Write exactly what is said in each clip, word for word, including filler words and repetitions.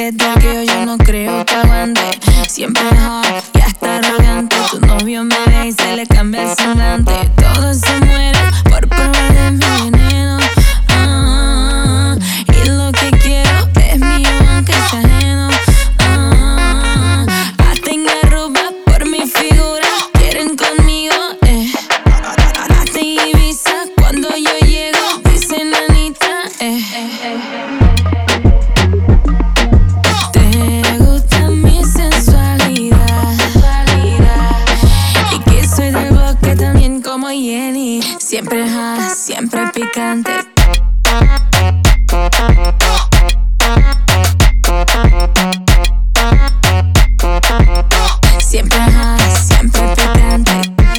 que te quiero, yo no creo que aguante. Siempre hot y hasta arrogante. Tu novio me ve y se le cambia el semblante. Todos se mueren por probar de mi veneno. Ah, y lo que quiero es mío aunque sea ajeno. Ah, hasta en Aruba por mi figura quieren conmigo, eh. Hasta en Ibiza cuando yo llego dicen Anita, eh. Te gusta mi sensualidad y que soy del bloque también como Jenny. Siempre hot, siempre picante. Siempre hot, siempre picante.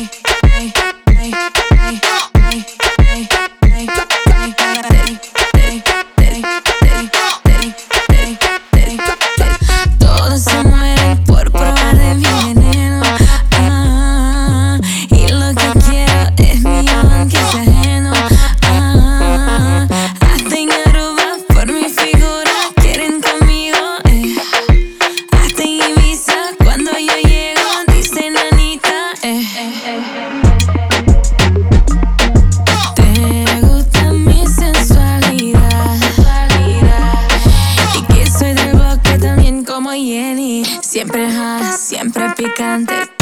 Todos se mueren por probar de mi veneno. Ah, y lo que quiero es mío aunque sea ajeno. Ah, hasta en Aruba por mi figura quieren conmigo, eh. Hasta en Ibiza cuando yo llego dicen Anita, eh. Te gusta mi sensualidad y que soy del bloque también como Jenny. Siempre hot, siempre picante.